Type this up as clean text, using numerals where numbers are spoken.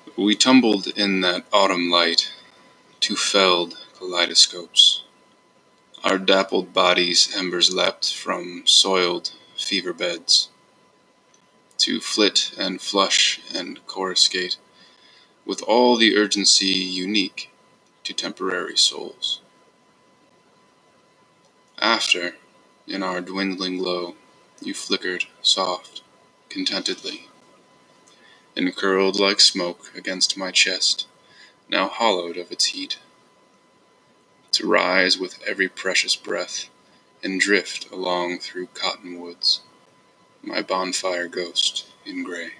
We tumbled in that autumn light, two felled kaleidoscopes. Our dappled bodies embers leapt from soiled fever beds, to flit and flush and coruscate, with all the urgency unique to temporary souls. After, in our dwindling glow, you flickered soft, contentedly, and curled like smoke against my chest, now hollowed of its heat, to rise with every precious breath and drift along through cottonwoods, my bonfire ghost in gray.